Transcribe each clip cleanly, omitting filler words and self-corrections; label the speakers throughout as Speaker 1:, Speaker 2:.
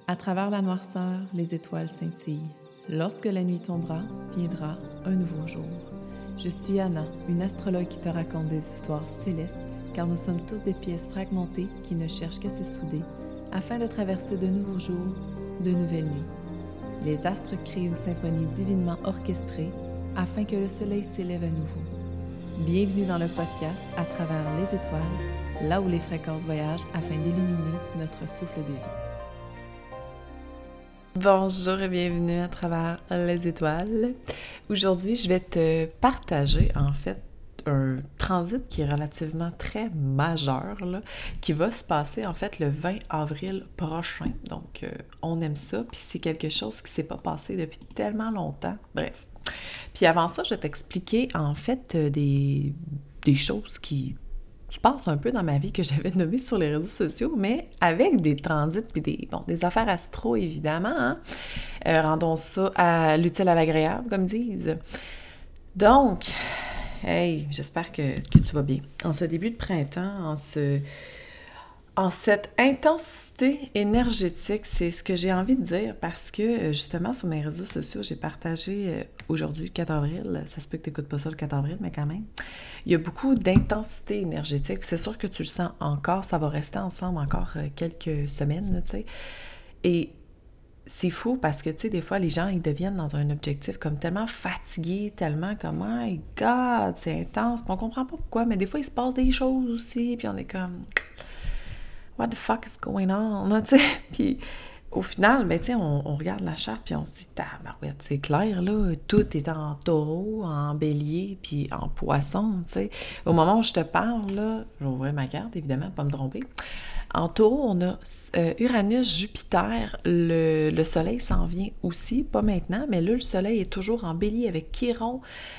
Speaker 1: À travers la noirceur, les étoiles scintillent. Lorsque la nuit tombera, viendra un nouveau jour. Je suis Anna, une astrologue qui te raconte des histoires célestes, car nous sommes tous des pièces fragmentées qui ne cherchent qu'à se souder, afin de traverser de nouveaux jours, de nouvelles nuits. Les astres créent une symphonie divinement orchestrée, afin que le soleil s'élève à nouveau. Bienvenue dans le podcast À travers les étoiles, là où les fréquences voyagent afin d'illuminer notre souffle de vie. Bonjour et bienvenue à travers les étoiles. Aujourd'hui, je vais te partager en fait un transit qui est relativement très majeur, là, qui va se passer en fait le 20 avril prochain. Donc, on aime ça, puis c'est quelque chose qui ne s'est pas passé depuis tellement longtemps. Bref. Puis avant ça, je vais t'expliquer en fait des choses qui se passent un peu dans ma vie que j'avais nommées sur les réseaux sociaux, mais avec des transits puis des affaires astro, évidemment. Hein? Rendons ça à l'utile à l'agréable, comme disent. Donc, hey, j'espère que tu vas bien. En ce début de printemps, en cette intensité énergétique, c'est ce que j'ai envie de dire parce que, justement, sur mes réseaux sociaux, j'ai partagé aujourd'hui, le 4 avril, ça se peut que tu n'écoutes pas ça le 4 avril, mais quand même, il y a beaucoup d'intensité énergétique. C'est sûr que tu le sens encore, ça va rester ensemble encore quelques semaines, tu sais. Et c'est fou parce que, tu sais, des fois, les gens, ils deviennent dans un objectif comme tellement fatigués, tellement comme « Oh my God, c'est intense », puis on comprend pas pourquoi, mais des fois, il se passe des choses aussi, puis on est comme « What the fuck is going on », là, tu sais. Puis au final, ben, tu sais, on regarde la charte, puis on se dit « Tabarouette, c'est clair, là, tout est en taureau, en bélier, puis en poisson, tu sais. » Au moment où je te parle, là, je vais ouvrir ma carte, évidemment, pour pas me tromper. En taureau, on a Uranus, Jupiter, le soleil s'en vient aussi, pas maintenant, mais là, le soleil est toujours en bélier avec Chiron,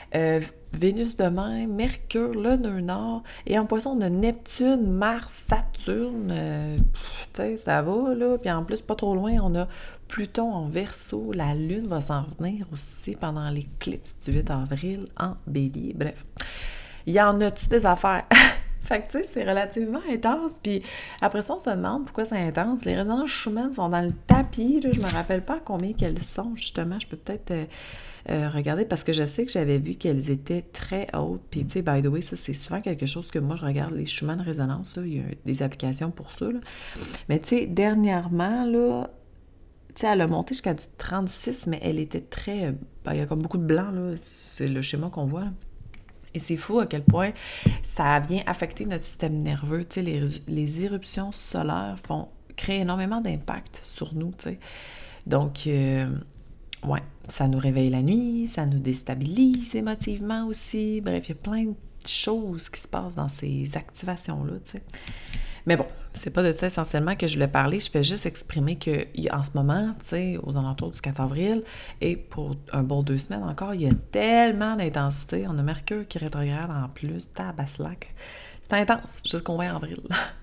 Speaker 1: Vénus demain, Mercure, le nœud nord, et en poisson, on a Neptune, Mars, Saturne, tu sais, ça va, là, puis en plus, pas trop loin, on a Pluton en Verseau, la Lune va s'en venir aussi pendant l'éclipse du 8 avril en bélier, bref. Il y en a-tu des affaires? Fait que, tu sais, c'est relativement intense. Puis après ça, on se demande pourquoi c'est intense. Les résonances Schumann sont dans le tapis. Là, je me rappelle pas combien qu'elles sont, justement. Je peux peut-être regarder parce que je sais que j'avais vu qu'elles étaient très hautes. Puis, tu sais, by the way, ça, c'est souvent quelque chose que moi, je regarde, les Schumann résonances. Là, il y a des applications pour ça. Là. Mais, tu sais, dernièrement, là, tu sais, elle a monté jusqu'à du 36, mais elle était très... il y a comme beaucoup de blanc, là. C'est le schéma qu'on voit, là. Et c'est fou à quel point ça vient affecter notre système nerveux. Tu sais, les éruptions solaires créent énormément d'impact sur nous, tu sais. Donc, ouais, ça nous réveille la nuit, ça nous déstabilise émotivement aussi. Bref, il y a plein de choses qui se passent dans ces activations-là, tu sais. Mais bon, c'est pas de ça essentiellement que je voulais parler. Je fais juste exprimer qu'en ce moment, tu sais, aux alentours du 4 avril, et pour un bon 2 semaines encore, il y a tellement d'intensité. On a Mercure qui rétrograde en plus, tabaslac. C'est intense jusqu'au 20 avril.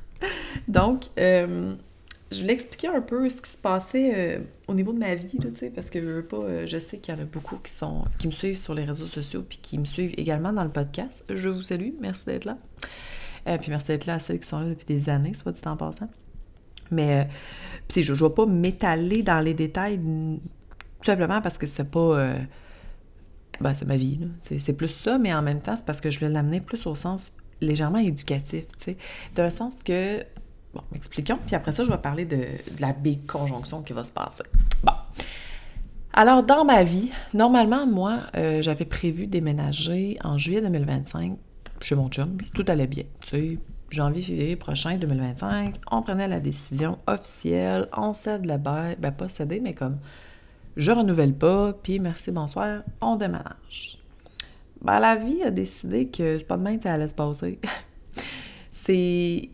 Speaker 1: Donc, je voulais expliquer un peu ce qui se passait au niveau de ma vie, là, tu sais, parce que je sais qu'il y en a beaucoup qui me suivent sur les réseaux sociaux puis qui me suivent également dans le podcast. Je vous salue, merci d'être là. Puis merci d'être là à celles qui sont là depuis des années, soit dit en passant. Mais je ne vais pas m'étaler dans les détails tout simplement parce que c'est pas... c'est ma vie, là. C'est plus ça, mais en même temps, c'est parce que je voulais l'amener plus au sens légèrement éducatif, tu sais. D'un sens que... Bon, expliquons, puis après ça, je vais parler de la big conjonction qui va se passer. Bon. Alors, dans ma vie, normalement, moi, j'avais prévu déménager en juillet 2025 chez mon chum, tout allait bien, tu sais, janvier-février prochain, 2025, on prenait la décision officielle, on cède la baie, pas céder, mais comme, je renouvelle pas, puis merci, bonsoir, on déménage. La vie a décidé que c'est pas de même que ça allait se passer. Il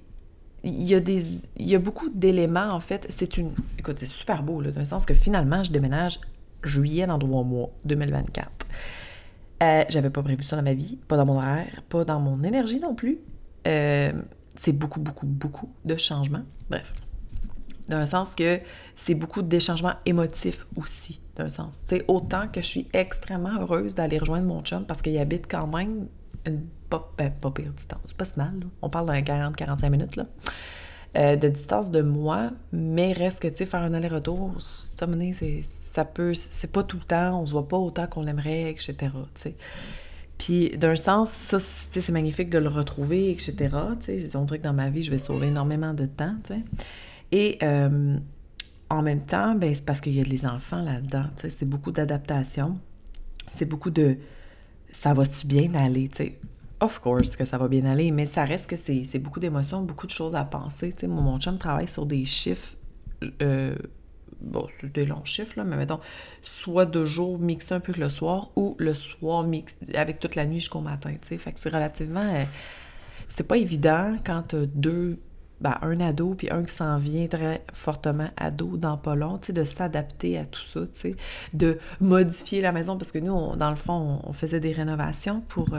Speaker 1: y a beaucoup d'éléments, en fait, écoute, c'est super beau, là, d'un sens que finalement, je déménage juillet dans 3 mois, 2024. J'avais pas prévu ça dans ma vie, pas dans mon horaire, pas dans mon énergie non plus. C'est beaucoup, beaucoup, beaucoup de changements. Bref. D'un sens que c'est beaucoup de changements émotifs aussi, d'un sens. Tu sais, autant que je suis extrêmement heureuse d'aller rejoindre mon chum parce qu'il habite quand même pas pire distance. C'est pas si mal, là. On parle d'un 40-45 minutes, là. de distance de moi, mais reste que, tu sais, faire un aller-retour, à un moment donné, c'est pas tout le temps, on se voit pas autant qu'on l'aimerait, etc., tu sais. Puis, d'un sens, ça, tu sais, c'est magnifique de le retrouver, etc., tu sais. On dirait que dans ma vie, je vais sauver énormément de temps, tu sais. Et en même temps, ben c'est parce qu'il y a les enfants là-dedans, tu sais, c'est beaucoup d'adaptation, c'est beaucoup de ça va-tu bien aller, tu sais. Of course que ça va bien aller, mais ça reste que c'est beaucoup d'émotions, beaucoup de choses à penser, tu sais. Mon chum travaille sur des chiffres, euh, bon, c'est des longs chiffres, là, mais mettons, soit 2 jours mixés un peu que le soir, ou le soir mix avec toute la nuit jusqu'au matin, tu sais. Fait que c'est relativement... c'est pas évident quand t'as un ado puis un qui s'en vient très fortement ado dans pas long, tu sais, de s'adapter à tout ça, tu sais, de modifier la maison, parce que nous, dans le fond, on faisait des rénovations pour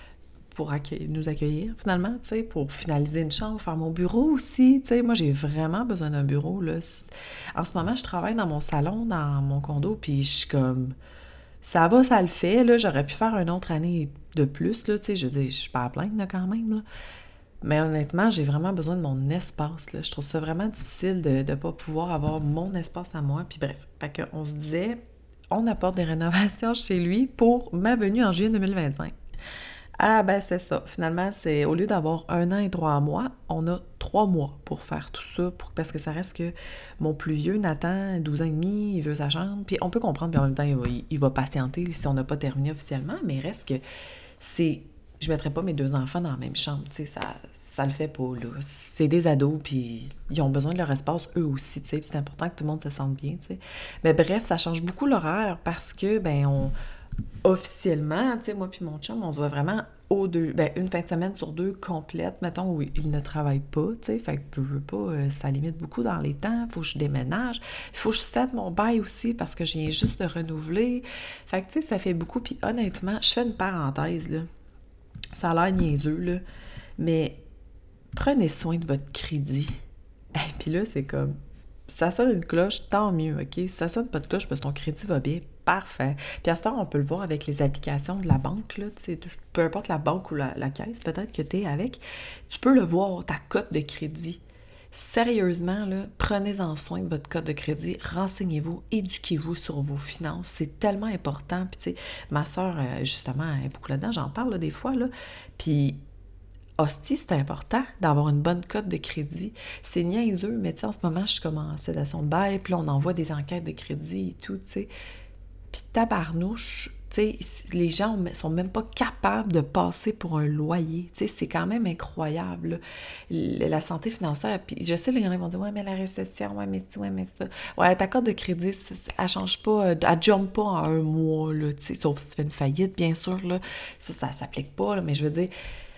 Speaker 1: nous accueillir, finalement, tu sais, pour finaliser une chambre, faire mon bureau aussi, tu sais. Moi, j'ai vraiment besoin d'un bureau, là. En ce moment, je travaille dans mon salon, dans mon condo, puis je suis comme... Ça va, ça le fait, là. J'aurais pu faire une autre année de plus, là, tu sais. Je veux dire, je suis pas à plaindre, là, quand même, là. Mais honnêtement, j'ai vraiment besoin de mon espace, là. Je trouve ça vraiment difficile de ne pas pouvoir avoir mon espace à moi. Puis bref, fait qu'on se disait, on apporte des rénovations chez lui pour ma venue en juillet 2025. Ah ben c'est ça. Finalement, c'est au lieu d'avoir 1 an et 3 mois, on a 3 mois pour faire tout ça, parce que ça reste que mon plus vieux, Nathan, 12 ans et demi, il veut sa chambre. Puis on peut comprendre, puis en même temps, il va patienter si on n'a pas terminé officiellement, mais il reste que c'est... Je mettrais pas mes 2 enfants dans la même chambre, tu sais, ça le fait pas, là. C'est des ados, puis ils ont besoin de leur espace, eux aussi, tu sais, puis c'est important que tout le monde se sente bien, tu sais. Mais bref, ça change beaucoup l'horaire parce que, officiellement, tu sais, moi puis mon chum, on se voit vraiment une fin de semaine sur 2 complète, mettons, où il ne travaille pas, tu sais, fait que je veux pas, ça limite beaucoup dans les temps, faut que je déménage, il faut que je cède mon bail aussi parce que je viens juste de renouveler, fait que tu sais, ça fait beaucoup, puis honnêtement, je fais une parenthèse, là, ça a l'air niaiseux, là, mais prenez soin de votre crédit. Et puis là, c'est comme, ça sonne une cloche, tant mieux, OK? Si ça sonne pas de cloche parce que ton crédit va bien, parfait. Puis à ce temps, on peut le voir avec les applications de la banque, là, tu sais, peu importe la banque ou la caisse, peut-être que tu es avec, tu peux le voir, ta cote de crédit. Sérieusement, là, prenez-en soin de votre cote de crédit, renseignez-vous, éduquez-vous sur vos finances, c'est tellement important. Puis tu sais, ma sœur, justement, elle est beaucoup là-dedans, j'en parle là, des fois, là, puis hostie, c'est important d'avoir une bonne cote de crédit. C'est niaiseux, mais tu sais, en ce moment, je suis comme en cédation de bail, puis là, on envoie des enquêtes de crédit et tout, tu sais. Puis tabarnouche, tu sais, les gens sont même pas capables de passer pour un loyer. Tu sais, c'est quand même incroyable, là. La santé financière. Puis je sais, là, il y en a qui vont dire « Ouais, mais la récession, ouais, mais ci, ouais, mais ça. » Ouais, ta carte de crédit, elle change pas, elle jump pas en 1 mois, là, tu sais, sauf si tu fais une faillite, bien sûr, là. Ça s'applique pas, là, mais je veux dire,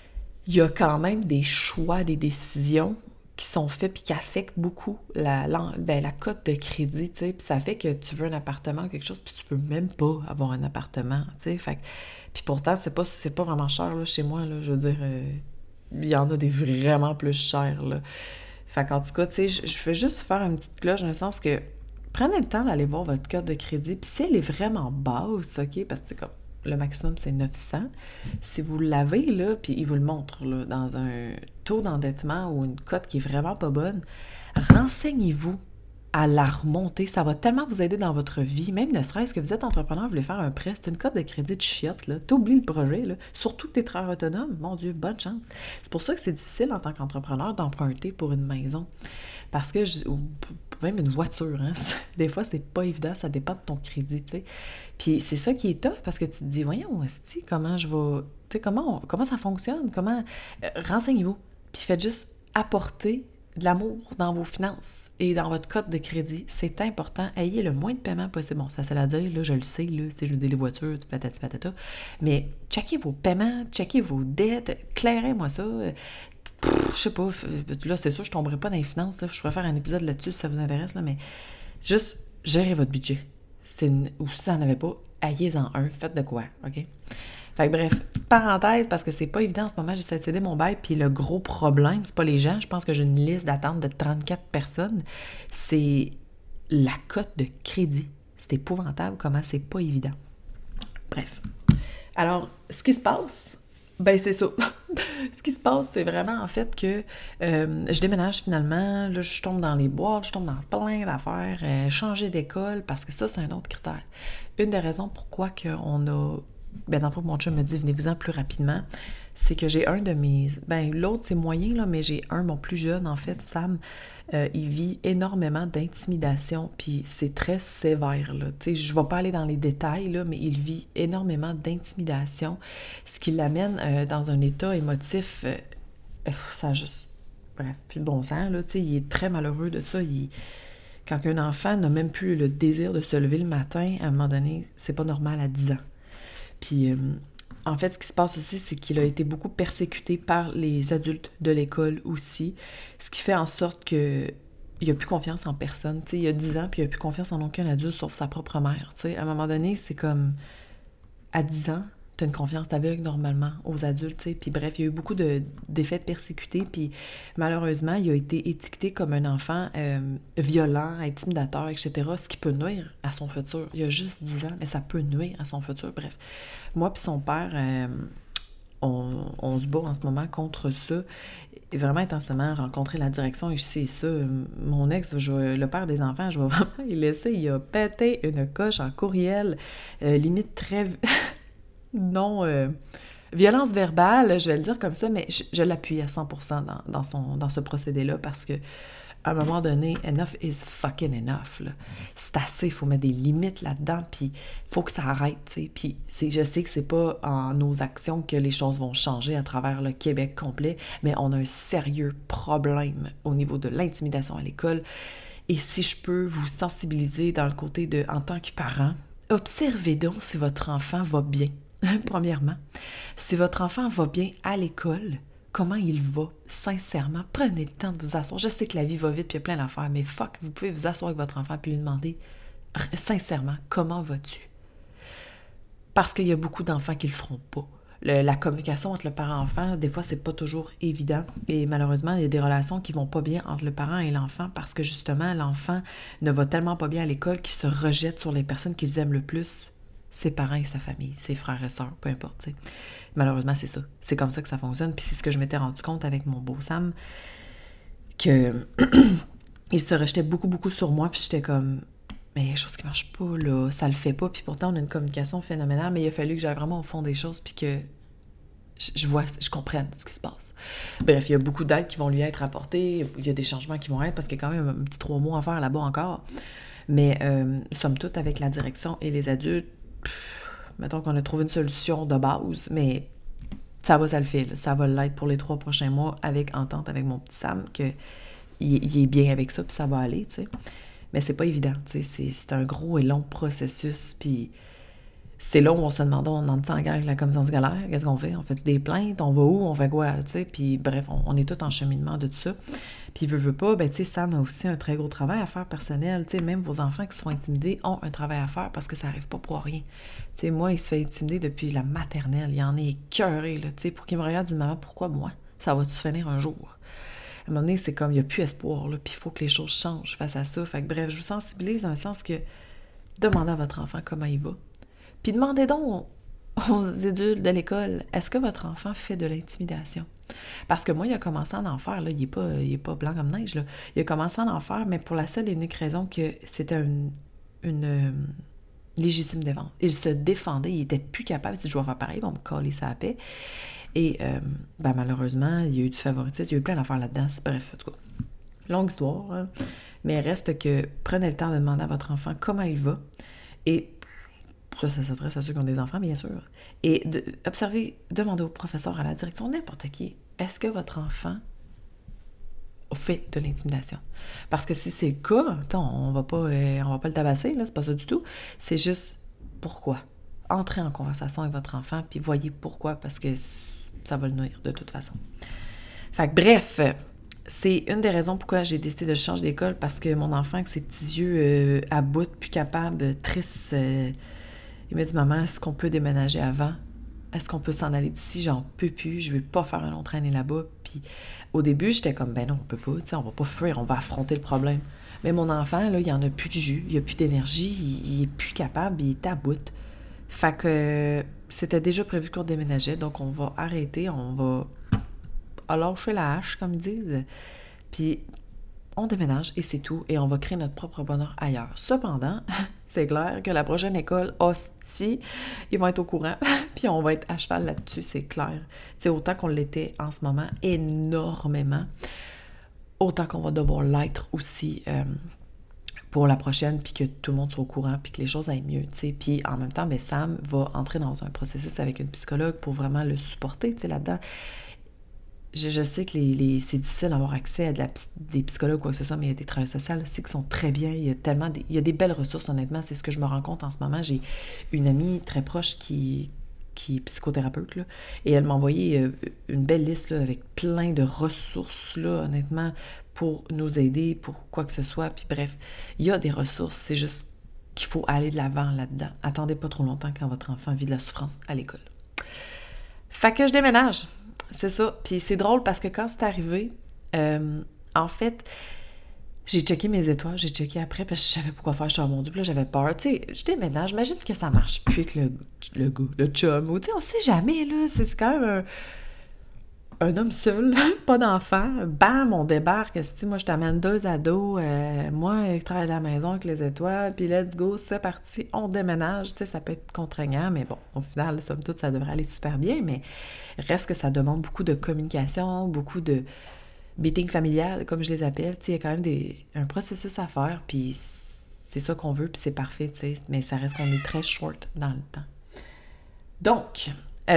Speaker 1: il y a quand même des choix, des décisions qui sont faits puis qui affectent beaucoup la cote de crédit, tu sais, puis ça fait que tu veux un appartement ou quelque chose puis tu peux même pas avoir un appartement, tu sais, fait puis pourtant c'est pas vraiment cher là chez moi là, je veux dire il y en a des vraiment plus chers là. Fait qu'en tout cas, tu sais, je vais juste faire une petite cloche dans le sens que prenez le temps d'aller voir votre cote de crédit puis si elle est vraiment basse, OK, parce que c'est comme le maximum, c'est 900. Si vous l'avez, là, puis il vous le montre, là, dans un taux d'endettement ou une cote qui est vraiment pas bonne, renseignez-vous à la remonter. Ça va tellement vous aider dans votre vie, même ne serait-ce que vous êtes entrepreneur, vous voulez faire un prêt, c'est une cote de crédit de chiotte, là. T'oublies le projet, là. Surtout que t'es travailleur autonome, mon Dieu, bonne chance. C'est pour ça que c'est difficile en tant qu'entrepreneur d'emprunter pour une maison. Parce que, ou même une voiture, hein. Des fois, c'est pas évident, ça dépend de ton crédit, tu sais. Puis c'est ça qui est tough, parce que tu te dis, voyons, esti, comment je vais... Tu sais, comment ça fonctionne? Renseignez-vous. Puis faites juste apporter de l'amour dans vos finances et dans votre cote de crédit. C'est important. Ayez le moins de paiements possible. Bon, ça c'est à dire, là, je le sais, là, si je dis les voitures, patati patata. Mais checkez vos paiements, checkez vos dettes, clairez-moi ça. Je sais pas, là, c'est sûr, je tomberai pas dans les finances. Là. Je pourrais faire un épisode là-dessus si ça vous intéresse, là, mais juste gérez votre budget. Ou si ça n'en avait pas, ayez-en un. Faites de quoi, OK? Fait que bref, parenthèse, parce que c'est pas évident en ce moment, j'essaie de céder mon bail, puis le gros problème, c'est pas les gens, je pense que j'ai une liste d'attente de 34 personnes, c'est la cote de crédit. C'est épouvantable comment c'est pas évident. Bref. Alors, ce qui se passe, ben c'est ça. Ce qui se passe, c'est vraiment en fait que je déménage finalement, là je tombe dans les boîtes, je tombe dans plein d'affaires, changer d'école, parce que ça c'est un autre critère. Une des raisons pourquoi qu'on a, ben dans le fond mon chum me dit venez-vous-en plus rapidement, c'est que j'ai un de mes, ben l'autre c'est moyen là, mais j'ai un, mon plus jeune en fait, Sam, il vit énormément d'intimidation, puis c'est très sévère là. Tu sais, je vais pas aller dans les détails là, mais il vit énormément d'intimidation, ce qui l'amène dans un état émotif, ça a juste, bref, plus de bon sens là. Tu sais, il est très malheureux de ça. Quand un enfant n'a même plus le désir de se lever le matin, à un moment donné, c'est pas normal à 10 ans. Puis en fait, ce qui se passe aussi, c'est qu'il a été beaucoup persécuté par les adultes de l'école aussi, ce qui fait en sorte que il n'a plus confiance en personne. Tu sais, il a 10 ans, puis il n'a plus confiance en aucun adulte sauf sa propre mère. Tu sais, à un moment donné, c'est comme, à 10 ans, tu as une confiance aveugle normalement aux adultes, tu sais. Puis bref, il y a eu beaucoup d'effets persécutés, puis malheureusement, il a été étiqueté comme un enfant violent, intimidateur, etc., ce qui peut nuire à son futur. Il a juste 10 ans, mais ça peut nuire à son futur. Bref, moi puis son père, on se bat en ce moment contre ça. Et vraiment intensément, rencontrer la direction, et je sais ça. Mon ex, le père des enfants, je vais vraiment il laisser. Il a pété une coche en courriel, limite très... non... violence verbale, je vais le dire comme ça, mais je l'appuie à 100% dans ce procédé-là, parce que à un moment donné, enough is fucking enough, là. C'est assez, il faut mettre des limites là-dedans, puis il faut que ça arrête, tu sais. Puis je sais que c'est pas en nos actions que les choses vont changer à travers le Québec complet, mais on a un sérieux problème au niveau de l'intimidation à l'école. Et si je peux vous sensibiliser dans le côté de, en tant que parent, observez donc si votre enfant va bien. Premièrement, si votre enfant va bien à l'école, comment il va, sincèrement, prenez le temps de vous asseoir. Je sais que la vie va vite, puis il y a plein d'affaires, mais fuck, vous pouvez vous asseoir avec votre enfant puis lui demander, sincèrement, comment vas-tu? Parce qu'il y a beaucoup d'enfants qui le feront pas. La communication entre le parent-enfant, des fois, c'est pas toujours évident. Et malheureusement, il y a des relations qui vont pas bien entre le parent et l'enfant parce que justement, l'enfant ne va tellement pas bien à l'école qu'il se rejette sur les personnes qu'il aime le plus. Ses parents et sa famille, ses frères et sœurs, peu importe, t'sais. Malheureusement, c'est ça. C'est comme ça que ça fonctionne. Puis c'est ce que je m'étais rendu compte avec mon beau Sam, que il se rejetait beaucoup, beaucoup sur moi, puis j'étais comme, mais il y a quelque chose qui marche pas, là, ça le fait pas, puis pourtant, on a une communication phénoménale, mais il a fallu que j'aille vraiment au fond des choses, puis que je comprenne ce qui se passe. Bref, il y a beaucoup d'aides qui vont lui être apportées, il y a des changements qui vont être, parce qu'il y a quand même un petit 3 mois à faire là-bas encore. Mais, somme toute, avec la direction et les adultes, mettons qu'on a trouvé une solution de base, mais ça le fait, là. Ça va l'être pour les 3 prochains mois, avec entente avec mon petit Sam, qu'il est bien avec ça, puis ça va aller, tu sais. Mais c'est pas évident, tu sais, c'est un gros et long processus, puis c'est là où on se demande, on en est en guerre avec la commission scolaire, qu'est-ce qu'on fait? On fait des plaintes? On va où? On fait quoi? Tu sais, puis bref, on est tous en cheminement de tout ça. Puis veut pas, ben tu sais, Sam a aussi un très gros travail à faire personnel. Tu sais, même vos enfants qui se font intimider ont un travail à faire parce que ça arrive pas pour rien. Tu sais, moi, il se fait intimider depuis la maternelle. Il en est écœuré, là, tu sais, pour qu'il me regarde, il dit « Maman, pourquoi moi? Ça va-tu finir un jour? » À un moment donné, c'est comme, il n'y a plus espoir, là, puis il faut que les choses changent face à ça. Fait que bref, je vous sensibilise dans le sens que demandez à votre enfant comment il va. Puis demandez donc aux adultes de l'école, est-ce que votre enfant fait de l'intimidation? Parce que moi, il a commencé à en faire, là, il est pas blanc comme neige, là. Il a commencé à en faire, mais pour la seule et unique raison que c'était une légitime défense. Il se défendait, il était plus capable, si je dois faire pareil, ils vont me coller sa paix. Et ben, malheureusement, il y a eu du favoritisme, il y a eu plein d'affaires là-dedans. Bref, en tout cas, longue histoire, hein. Mais reste que prenez le temps de demander à votre enfant comment il va. Et ça s'adresse à ceux qui ont des enfants, bien sûr. Et observez, demandez au professeur, à la direction, n'importe qui, est-ce que votre enfant fait de l'intimidation? Parce que si c'est le cas, on va pas le tabasser, là, c'est pas ça du tout. C'est juste pourquoi. Entrez en conversation avec votre enfant, puis voyez pourquoi, parce que ça va le nuire de toute façon. Fait que bref, c'est une des raisons pourquoi j'ai décidé de changer d'école, parce que mon enfant, avec ses petits yeux à bout, plus capable, triste, il m'a dit « Maman, est-ce qu'on peut déménager avant? Est-ce qu'on peut s'en aller d'ici? J'en peux plus, je veux pas faire une autre année là-bas. » Puis au début, j'étais comme « Ben non, on peut pas, tu sais, on va pas fuir, on va affronter le problème. » Mais mon enfant, là, il en a plus de jus, il a plus d'énergie, il est plus capable, il est à bout. Fait que c'était déjà prévu qu'on déménageait, donc on va arrêter, on va a lâché la hache, comme ils disent. Puis on déménage et c'est tout, et on va créer notre propre bonheur ailleurs. Cependant, c'est clair que la prochaine école, hostie, ils vont être au courant, puis on va être à cheval là-dessus, c'est clair. Tu sais, autant qu'on l'était en ce moment, énormément, autant qu'on va devoir l'être aussi pour la prochaine, puis que tout le monde soit au courant, puis que les choses aillent mieux, tu sais. Puis en même temps, Sam va entrer dans un processus avec une psychologue pour vraiment le supporter, tu sais, là-dedans. Je sais que c'est difficile d'avoir accès à des psychologues ou quoi que ce soit, mais il y a des travailleurs sociaux aussi qui sont très bien. Il y a des belles ressources, honnêtement. C'est ce que je me rends compte en ce moment. J'ai une amie très proche qui est psychothérapeute, là, et elle m'a envoyé une belle liste là, avec plein de ressources, là, honnêtement, pour nous aider, pour quoi que ce soit. Puis bref, il y a des ressources. C'est juste qu'il faut aller de l'avant là-dedans. Attendez pas trop longtemps quand votre enfant vit de la souffrance à l'école. Fait que je déménage. C'est ça. Puis c'est drôle parce que quand c'est arrivé, en fait, j'ai checké mes étoiles, j'ai checké après parce que je savais pas quoi faire. Je suis mon Dieu, puis là, j'avais peur. Tu sais, je déménage, j'imagine que ça marche plus avec le gars, le chum. Ou tu sais, on sait jamais, là. C'est quand même un homme seul, pas d'enfant. Bam, on débarque. Moi, je t'amène 2 ados. Moi, je travaille à la maison avec les étoiles. Puis let's go, c'est parti, on déménage. Tu sais, ça peut être contraignant, mais bon, au final, somme toute, ça devrait aller super bien. Mais reste que ça demande beaucoup de communication, beaucoup de meeting familial, comme je les appelle. Tu sais, il y a quand même un processus à faire. Puis c'est ça qu'on veut, puis c'est parfait, tu sais. Mais ça reste qu'on est très short dans le temps. Donc,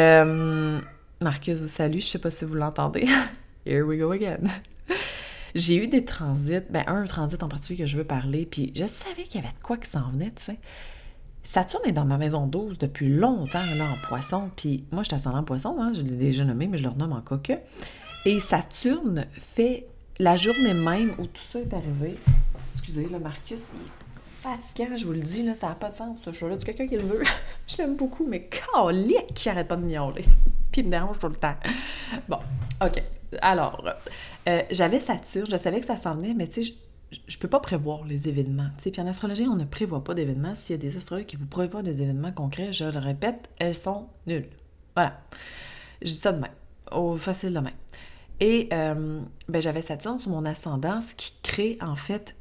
Speaker 1: Marcus vous salue, je sais pas si vous l'entendez. Here we go again. J'ai eu des transits, un transit en particulier que je veux parler, puis je savais qu'il y avait de quoi qui s'en venait, tu sais. Saturne est dans ma maison 12 depuis longtemps, là, en poisson, puis moi, je suis ascendant en poisson, hein, je l'ai déjà nommé, mais je le renomme en coque. Et Saturne fait la journée même où tout ça est arrivé. Excusez, là, Marcus, il est fatigant, je vous le dis, là, ça n'a pas de sens, ce show-là. Du quelqu'un qui le veut. Je l'aime beaucoup, mais calique qui arrête pas de miauler. Puis il me dérange tout le temps. Bon, OK. Alors, j'avais Saturne, je savais que ça s'en venait, mais tu sais, je peux pas prévoir les événements. Tu sais, puis en astrologie, on ne prévoit pas d'événements. S'il y a des astrologues qui vous prévoient des événements concrets, je le répète, elles sont nulles. Voilà. Je dis ça de même. Facile de même. Et j'avais Saturne sur mon ascendant, ce qui crée en fait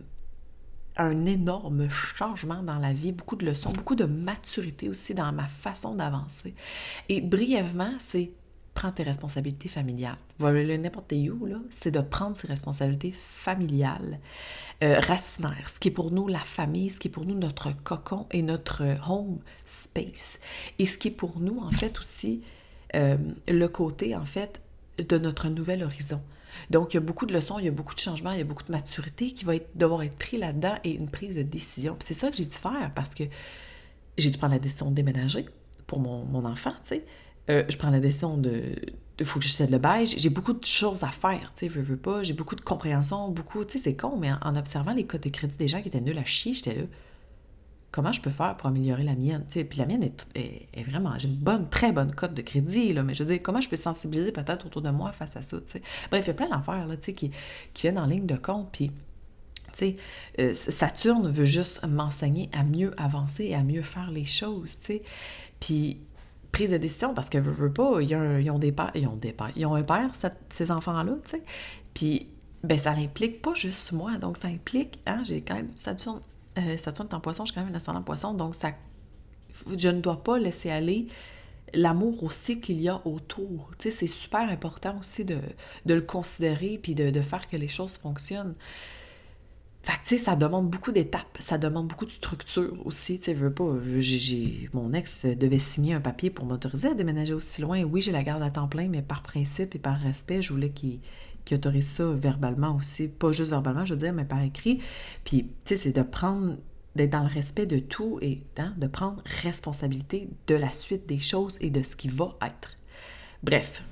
Speaker 1: un énorme changement dans la vie, beaucoup de leçons, beaucoup de maturité aussi dans ma façon d'avancer. Et brièvement, c'est prends tes responsabilités familiales. Voilà, n'importe où, là, c'est de prendre ses responsabilités familiales, racinaires, ce qui est pour nous la famille, ce qui est pour nous notre cocon et notre home space. Et ce qui est pour nous, en fait, aussi, le côté, en fait, de notre nouvel horizon. Donc, il y a beaucoup de leçons, il y a beaucoup de changements, il y a beaucoup de maturité qui va devoir être pris là-dedans et une prise de décision. Puis c'est ça que j'ai dû faire parce que j'ai dû prendre la décision de déménager pour mon enfant, tu sais. Je prends la décision de faut que je cède le bail. J'ai beaucoup de choses à faire, tu sais, veux pas. J'ai beaucoup de compréhension, beaucoup, tu sais, c'est con, mais en observant les codes de crédit des gens qui étaient nuls à chier, j'étais là. Comment je peux faire pour améliorer la mienne? Tu sais, puis la mienne est vraiment... J'ai une très bonne cote de crédit, là, mais je veux dire, comment je peux sensibiliser peut-être autour de moi face à ça, tu sais? Bref, il y a plein d'affaires, là, tu sais, qui viennent en ligne de compte, puis... Tu sais, Saturne veut juste m'enseigner à mieux avancer et à mieux faire les choses, tu sais. Puis, prise de décision, parce que veux pas, ils ont un père, ces enfants-là, tu sais. Puis, ça n'implique pas juste moi, donc ça implique, hein, j'ai quand même Saturne est en poisson, je suis quand même un ascendant poisson, donc je ne dois pas laisser aller l'amour aussi qu'il y a autour. Tu sais, c'est super important aussi de le considérer puis de faire que les choses fonctionnent. Fait que, tu sais, ça demande beaucoup d'étapes, ça demande beaucoup de structure aussi, tu sais, veux pas, mon ex devait signer un papier pour m'autoriser à déménager aussi loin. Oui, j'ai la garde à temps plein, mais par principe et par respect, je voulais qu'il autorise ça verbalement aussi, pas juste verbalement, je veux dire, mais par écrit. Puis, tu sais, c'est d'être dans le respect de tout et de prendre responsabilité de la suite des choses et de ce qui va être. Bref.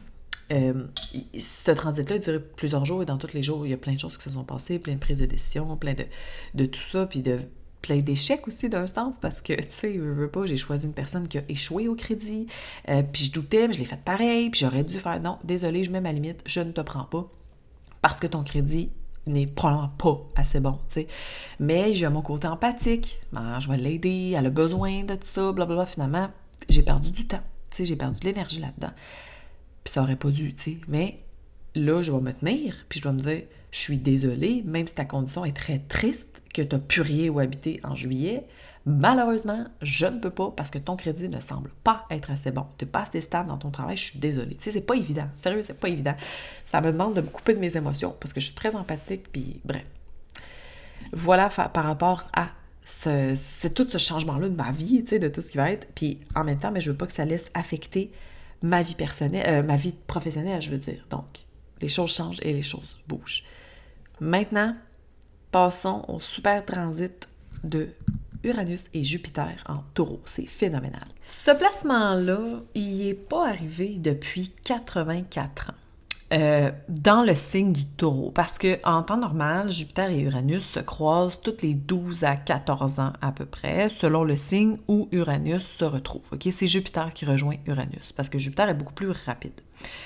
Speaker 1: Ce transit-là a duré plusieurs jours et dans tous les jours, il y a plein de choses qui se sont passées, plein de prises de décision, plein de tout ça, puis plein d'échecs aussi d'un sens, parce que, tu sais, veux pas, j'ai choisi une personne qui a échoué au crédit, puis je doutais, mais je l'ai fait pareil, puis j'aurais dû faire, non, désolé, je mets ma limite, je ne te prends pas, parce que ton crédit n'est probablement pas assez bon, tu sais. Mais j'ai mon côté empathique, je vais l'aider, elle a besoin de tout ça, blablabla, finalement, j'ai perdu du temps, tu sais, j'ai perdu de l'énergie là-dedans. Puis ça aurait pas dû, tu sais. Mais là, je vais me tenir, puis je vais me dire, je suis désolée, même si ta condition est très triste, que tu n'as plus rien où habiter en juillet, malheureusement, je ne peux pas parce que ton crédit ne semble pas être assez bon. Tu n'es pas assez stable dans ton travail, je suis désolée. Tu sais, c'est pas évident. Sérieux, c'est pas évident. Ça me demande de me couper de mes émotions parce que je suis très empathique, puis bref. Voilà par rapport à c'est tout ce changement-là de ma vie, tu sais, de tout ce qui va être. Puis en même temps, mais je veux pas que ça laisse affecter ma vie personnelle, ma vie professionnelle, je veux dire. Donc, les choses changent et les choses bougent. Maintenant, passons au super transit de Uranus et Jupiter en Taureau. C'est phénoménal. Ce placement-là, il n'est pas arrivé depuis 84 ans. Dans le signe du Taureau, parce que en temps normal, Jupiter et Uranus se croisent toutes les 12 à 14 ans à peu près, selon le signe où Uranus se retrouve. Okay? C'est Jupiter qui rejoint Uranus, parce que Jupiter est beaucoup plus rapide.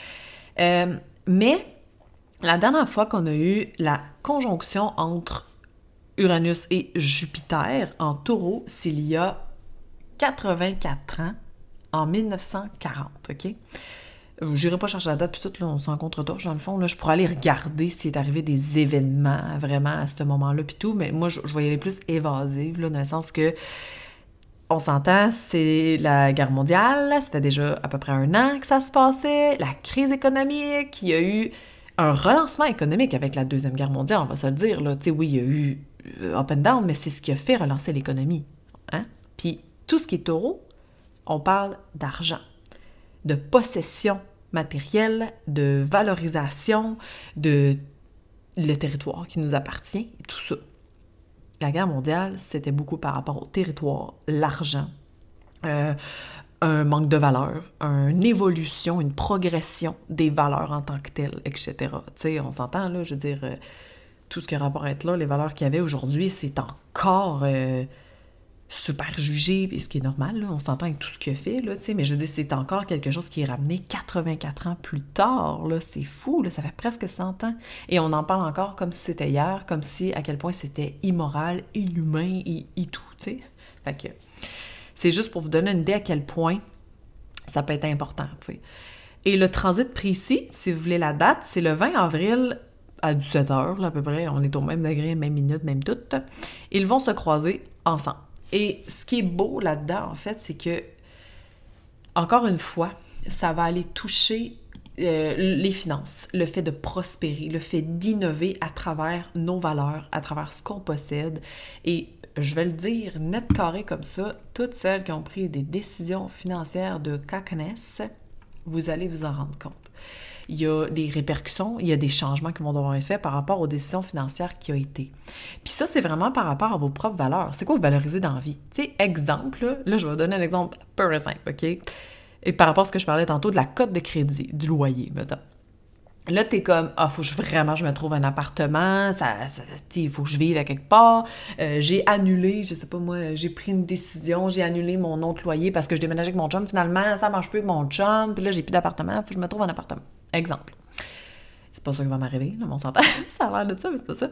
Speaker 1: Mais la dernière fois qu'on a eu la conjonction entre Uranus et Jupiter en Taureau, c'est il y a 84 ans, en 1940, OK? J'irai pas chercher la date, puis tout, là, on s'en contre-torche, dans le fond. Là, je pourrais aller regarder s'il est arrivé des événements vraiment à ce moment-là, puis tout, mais moi, je vais y aller plus évasive, là, dans le sens que, on s'entend, c'est la guerre mondiale, ça fait déjà à peu près 1 an que ça se passait, la crise économique, il y a eu un relancement économique avec la Deuxième Guerre mondiale, on va se le dire, là. Tu sais, oui, il y a eu up and down, mais c'est ce qui a fait relancer l'économie, hein? Puis, tout ce qui est Taureau, on parle d'argent, de possession matérielle, de valorisation, de le territoire qui nous appartient, et tout ça. La guerre mondiale, c'était beaucoup par rapport au territoire, l'argent, un manque de valeur, une évolution, une progression des valeurs en tant que telles, etc. Tu sais, on s'entend, là, je veux dire, tout ce qui a rapport à être là, les valeurs qu'il y avait aujourd'hui, c'est encore super jugé, ce qui est normal, là, on s'entend avec tout ce qu'il a fait, là, mais je veux dire, c'est encore quelque chose qui est ramené 84 ans plus tard, là, c'est fou, là, ça fait presque 100 ans, et on en parle encore comme si c'était hier, comme si, à quel point c'était immoral, inhumain, et tout, tu sais. Fait que, c'est juste pour vous donner une idée à quel point ça peut être important, tu sais. Et le transit précis, si vous voulez la date, c'est le 20 avril à 17h, là, à peu près, on est au même degré, même minute, même tout. Ils vont se croiser ensemble. Et ce qui est beau là-dedans, en fait, c'est que, encore une fois, ça va aller toucher les finances, le fait de prospérer, le fait d'innover à travers nos valeurs, à travers ce qu'on possède. Et je vais le dire net carré comme ça, toutes celles qui ont pris des décisions financières de cacanesse, vous allez vous en rendre compte. Il y a des répercussions, il y a des changements qui vont devoir être faits par rapport aux décisions financières qui ont été. Puis ça, c'est vraiment par rapport à vos propres valeurs. C'est quoi vous valorisez dans la vie? Tu sais, exemple, là, je vais vous donner un exemple pur et simple, OK? Et par rapport à ce que je parlais tantôt de la cote de crédit, du loyer, mettons. Là, t'es comme, faut que je me trouve un appartement, il faut que je vive à quelque part. J'ai annulé, je sais pas moi, j'ai pris une décision, j'ai annulé mon autre loyer parce que je déménageais avec mon chum. Finalement, ça marche plus avec mon chum, puis là, j'ai plus d'appartement, faut que je me trouve un appartement. Exemple. C'est pas ça qui va m'arriver, là, on s'entend. Ça a l'air de ça, mais c'est pas ça.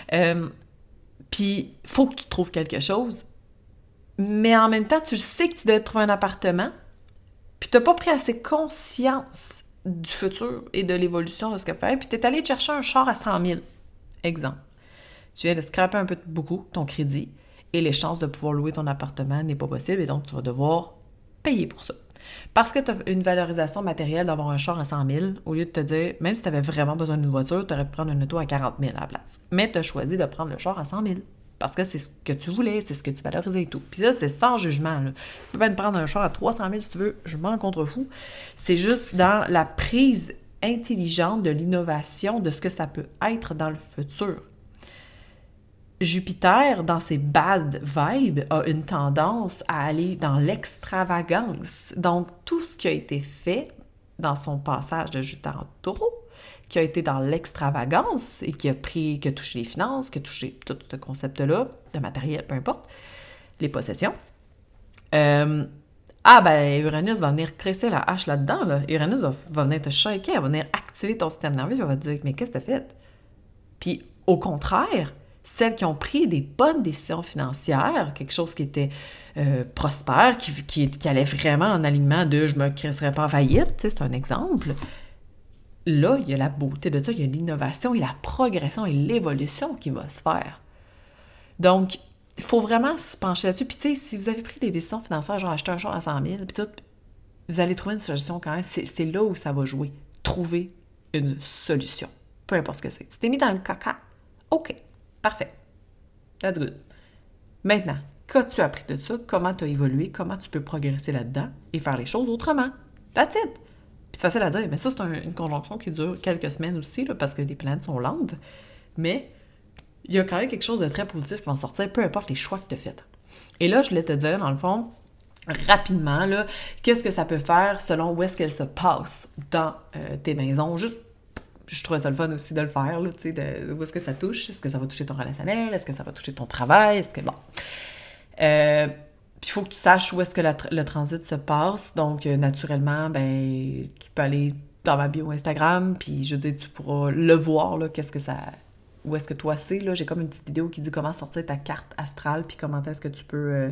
Speaker 1: Puis, faut que tu trouves quelque chose, mais en même temps, tu sais que tu dois trouver un appartement, puis t'as pas pris assez conscience du futur et de l'évolution de ce qu'elle fait, puis t'es allé chercher un char à 100 000. Exemple. Tu viens de scraper un peu beaucoup ton crédit et les chances de pouvoir louer ton appartement n'est pas possible et donc tu vas devoir payer pour ça. Parce que tu as une valorisation matérielle d'avoir un char à 100 000, au lieu de te dire, même si tu avais vraiment besoin d'une voiture, tu aurais pu prendre une auto à 40 000 à la place. Mais tu as choisi de prendre le char à 100 000. Parce que c'est ce que tu voulais, c'est ce que tu valorisais et tout. Puis ça, c'est sans jugement, là. Tu peux pas te prendre un char à 300 000 si tu veux, je m'en contrefous. C'est juste dans la prise intelligente de l'innovation, de ce que ça peut être dans le futur. Jupiter, dans ses bad vibes, a une tendance à aller dans l'extravagance. Donc, tout ce qui a été fait dans son passage de Jupiter en Taureau, qui a été dans l'extravagance et qui a touché les finances, qui a touché tout ce concept-là, de matériel, peu importe, les possessions. Uranus va venir cresser la hache là-dedans. Là. Uranus va venir te shaker, elle va venir activer ton système nerveux, elle va te dire « Mais qu'est-ce que t'as fait? » Puis, au contraire, celles qui ont pris des bonnes décisions financières, quelque chose qui était prospère, qui allait vraiment en alignement de « je me crisserais pas en faillite », c'est un exemple. là, il y a la beauté de ça, il y a l'innovation et la progression et l'évolution qui va se faire. Donc, il faut vraiment se pencher là-dessus. Puis tu sais, si vous avez pris des décisions financières, genre acheter un char à 100 000, puis tout, vous allez trouver une solution quand même. C'est là où ça va jouer. Trouver une solution. Peu importe ce que c'est. Tu t'es mis dans le caca. OK. Parfait. That's good. Maintenant, qu'as-tu appris de ça? Comment tu as évolué? Comment tu peux progresser là-dedans et faire les choses autrement? That's it! Puis c'est facile à dire, mais ça, c'est une conjonction qui dure quelques semaines aussi, là, parce que les planètes sont lentes. Mais il y a quand même quelque chose de très positif qui va en sortir, peu importe les choix que tu as faits. Et là, je voulais te dire, dans le fond, rapidement, là, qu'est-ce que ça peut faire selon où est-ce qu'elle se passe dans tes maisons. Juste, je trouvais ça le fun aussi de le faire, là, tu sais, où est-ce que ça touche? Est-ce que ça va toucher ton relationnel? Est-ce que ça va toucher ton travail? Est-ce que, bon... Puis il faut que tu saches où est-ce que le transit se passe. Donc, naturellement, ben, tu peux aller dans ma bio Instagram, puis je veux dire, tu pourras le voir, là, qu'est-ce que ça... Où est-ce que toi c'est, là, j'ai comme une petite vidéo qui dit comment sortir ta carte astrale, puis comment est-ce que tu peux,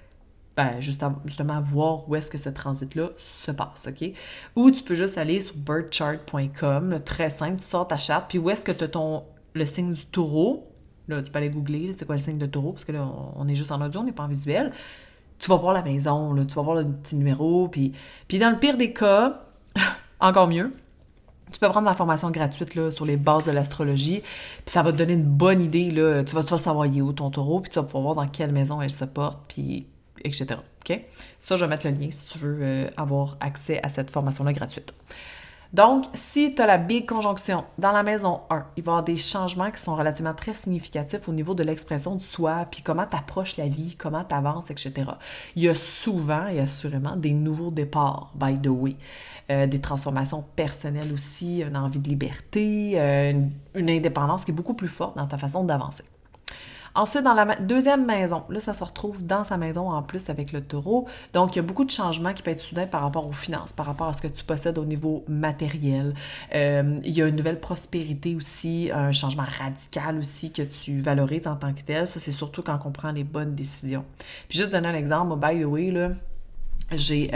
Speaker 1: justement voir où est-ce que ce transit-là se passe, OK? Ou tu peux juste aller sur birdchart.com, très simple, tu sors ta charte, puis où est-ce que tu as le signe du taureau, là, tu peux aller googler, c'est quoi le signe de taureau, parce que là, on est juste en audio, on n'est pas en visuel. Tu vas voir la maison, là, tu vas voir le petit numéro, puis dans le pire des cas, encore mieux, tu peux prendre ma formation gratuite là, sur les bases de l'astrologie, puis ça va te donner une bonne idée, là. Tu vas savoir où ton taureau, puis tu vas pouvoir voir dans quelle maison elle se porte, puis etc. OK? Ça, je vais mettre le lien si tu veux avoir accès à cette formation-là gratuite. Donc, si tu as la big conjonction dans la maison 1, il va y avoir des changements qui sont relativement très significatifs au niveau de l'expression du soi, puis comment tu approches la vie, comment tu avances, etc. Il y a souvent et assurément des nouveaux départs, by the way. Des transformations personnelles aussi, une envie de liberté, une indépendance qui est beaucoup plus forte dans ta façon d'avancer. Ensuite, dans la deuxième maison, là, ça se retrouve dans sa maison en plus avec le taureau. Donc, il y a beaucoup de changements qui peuvent être soudains par rapport aux finances, par rapport à ce que tu possèdes au niveau matériel. Il y a une nouvelle prospérité aussi, un changement radical aussi que tu valorises en tant que tel. Ça, c'est surtout quand on prend les bonnes décisions. Puis juste donner un exemple, by the way, là, j'ai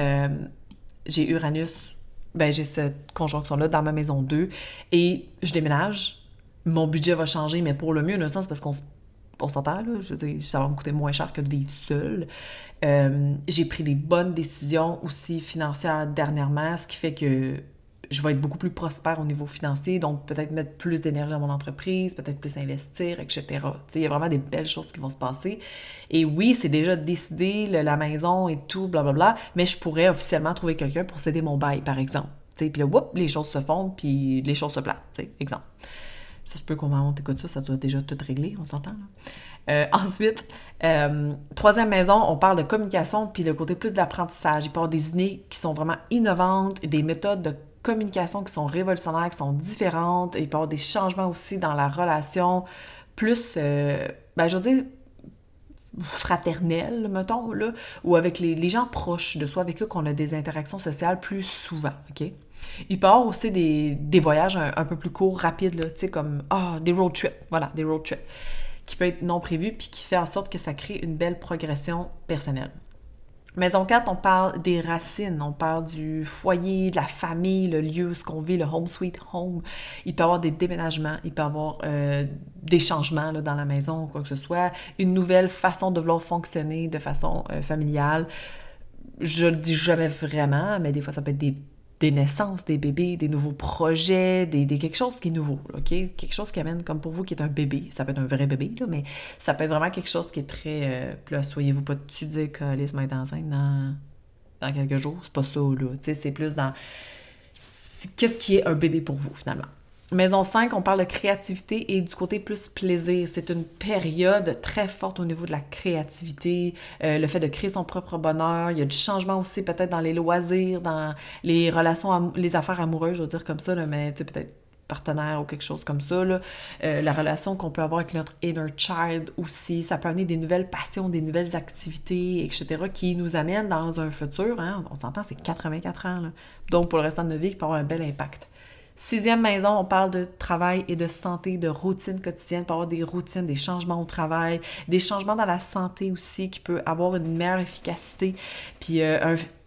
Speaker 1: Uranus, j'ai cette conjonction-là dans ma maison 2 et je déménage. Mon budget va changer, mais pour le mieux, dans le sens parce on s'entend, là, je veux dire, ça va me coûter moins cher que de vivre seule. J'ai pris des bonnes décisions aussi financières dernièrement, ce qui fait que je vais être beaucoup plus prospère au niveau financier, donc peut-être mettre plus d'énergie dans mon entreprise, peut-être plus investir, etc. Tu sais, il y a vraiment des belles choses qui vont se passer. Et oui, c'est déjà décidé, la maison et tout, blablabla, mais je pourrais officiellement trouver quelqu'un pour céder mon bail, par exemple. Tu sais, puis là, whoop, les choses se font, puis les choses se placent, tu sais, exemple. Ça se peut qu'au moment où tu écoutes ça, ça doit déjà tout régler, on s'entend, là. Ensuite, troisième maison, on parle de communication, puis le côté plus d'apprentissage. Il peut y avoir des idées qui sont vraiment innovantes, des méthodes de communication qui sont révolutionnaires, qui sont différentes. Il peut y avoir des changements aussi dans la relation, plus, je veux dire, fraternelle, mettons, là, ou avec les gens proches de soi, avec eux qu'on a des interactions sociales plus souvent, OK? Il peut y avoir aussi des voyages un peu plus courts, rapides, là, tu sais, comme, des road trips, voilà, des road trips, qui peut être non prévu, puis qui fait en sorte que ça crée une belle progression personnelle. Maison 4, on parle des racines, on parle du foyer, de la famille, le lieu, ce qu'on vit, le home sweet home. Il peut y avoir des déménagements, il peut y avoir des changements là, dans la maison, quoi que ce soit, une nouvelle façon de vouloir fonctionner de façon familiale. Je le dis jamais vraiment, mais des fois, ça peut être des naissances, des bébés, des nouveaux projets, quelque chose qui est nouveau, OK? Quelque chose qui amène, comme pour vous, qui est un bébé. Ça peut être un vrai bébé, là, mais ça peut être vraiment quelque chose qui est très... là, soyez-vous pas dessus de dire qu'Alice va être enceinte dans quelques jours. C'est pas ça, là. Tu sais, c'est plus dans... Qu'est-ce qui est un bébé pour vous, finalement? Maison 5, on parle de créativité et du côté plus plaisir. C'est une période très forte au niveau de la créativité, le fait de créer son propre bonheur. Il y a du changement aussi peut-être dans les loisirs, dans les relations, les affaires amoureuses, je veux dire comme ça, là, mais tu sais, peut-être partenaire ou quelque chose comme ça. Là. La relation qu'on peut avoir avec notre inner child aussi, ça peut amener des nouvelles passions, des nouvelles activités, etc., qui nous amènent dans un futur. Hein, on s'entend, c'est 84 ans. Là. Donc, pour le restant de notre vie, il peut avoir un bel impact. 6e maison, on parle de travail et de santé, de routine quotidienne, pour avoir des routines, des changements au travail, des changements dans la santé aussi qui peut avoir une meilleure efficacité, puis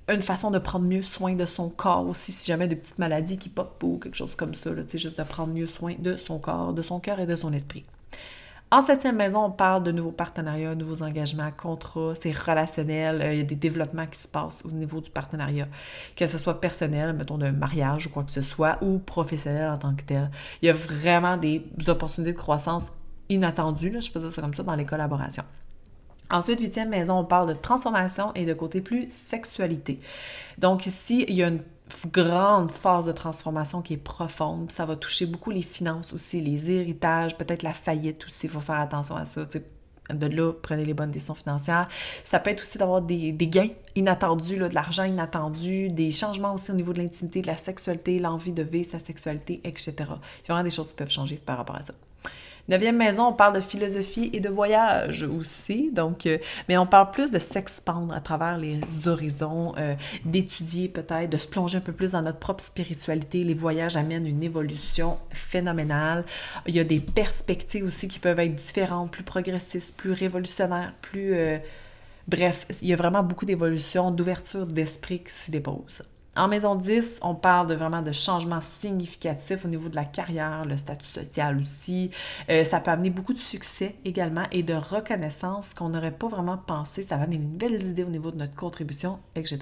Speaker 1: une façon de prendre mieux soin de son corps aussi, si jamais de petites maladies qui pop ou quelque chose comme ça, là, juste de prendre mieux soin de son corps, de son cœur et de son esprit. En 7e maison, on parle de nouveaux partenariats, nouveaux engagements, contrats, c'est relationnel, il y a des développements qui se passent au niveau du partenariat, que ce soit personnel, mettons de mariage ou quoi que ce soit, ou professionnel en tant que tel. Il y a vraiment des opportunités de croissance inattendues, là, je peux dire ça comme ça, dans les collaborations. Ensuite, 8e maison, on parle de transformation et de côté plus sexualité. Donc ici, il y a une grande phase de transformation qui est profonde. Ça va toucher beaucoup les finances aussi, les héritages, peut-être la faillite aussi. Il faut faire attention à ça. De là, prenez les bonnes décisions financières. Ça peut être aussi d'avoir des gains inattendus, là, de l'argent inattendu, des changements aussi au niveau de l'intimité, de la sexualité, l'envie de vivre sa sexualité, etc. Il y a vraiment des choses qui peuvent changer par rapport à ça. 9e maison, on parle de philosophie et de voyage aussi, donc, mais on parle plus de s'expandre à travers les horizons, d'étudier peut-être, de se plonger un peu plus dans notre propre spiritualité. Les voyages amènent une évolution phénoménale. Il y a des perspectives aussi qui peuvent être différentes, plus progressistes, plus révolutionnaires, plus... Bref, il y a vraiment beaucoup d'évolution, d'ouverture d'esprit qui s'y dépose. En maison 10, on parle vraiment de changements significatifs au niveau de la carrière, le statut social aussi. Ça peut amener beaucoup de succès également et de reconnaissance qu'on n'aurait pas vraiment pensé. Ça va amener de nouvelles idées au niveau de notre contribution, etc.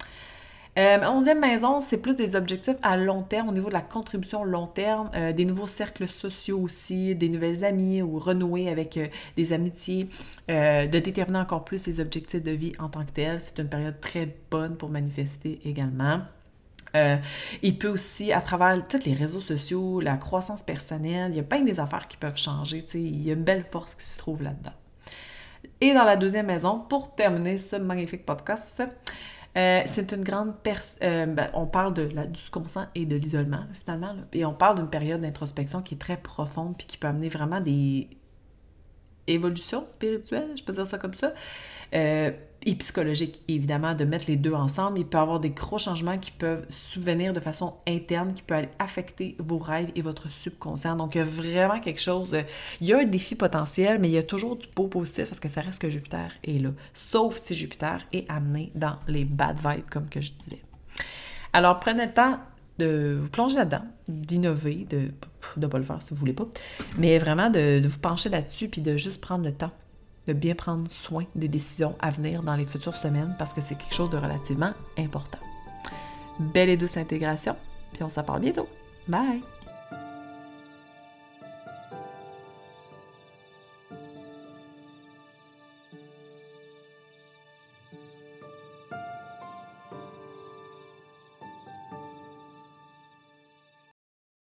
Speaker 1: 11e maison, c'est plus des objectifs à long terme, au niveau de la contribution long terme, des nouveaux cercles sociaux aussi, des nouvelles amies ou renouer avec des amitiés, de déterminer encore plus ses objectifs de vie en tant que tel. C'est une période très bonne pour manifester également. Il peut aussi, à travers tous les réseaux sociaux, la croissance personnelle, il y a plein des affaires qui peuvent changer, il y a une belle force qui se trouve là-dedans. Et dans la 2e maison, pour terminer ce magnifique podcast, c'est une grande... on parle du consent et de l'isolement, finalement. Là. Et on parle d'une période d'introspection qui est très profonde puis qui peut amener vraiment des évolutions spirituelles, je peux dire ça comme ça, et psychologiques, évidemment, de mettre les deux ensemble. Il peut y avoir des gros changements qui peuvent subvenir de façon interne, qui peuvent affecter vos rêves et votre subconscient. Donc, il y a vraiment quelque chose... il y a un défi potentiel, mais il y a toujours du beau positif parce que ça reste que Jupiter est là. Sauf si Jupiter est amené dans les bad vibes, comme que je disais. Alors, prenez le temps de vous plonger là-dedans, d'innover, de ne pas le faire si vous ne voulez pas, mais vraiment de vous pencher là-dessus puis de juste prendre le temps de bien prendre soin des décisions à venir dans les futures semaines parce que c'est quelque chose de relativement important. Belle et douce intégration, puis on s'en parle bientôt. Bye!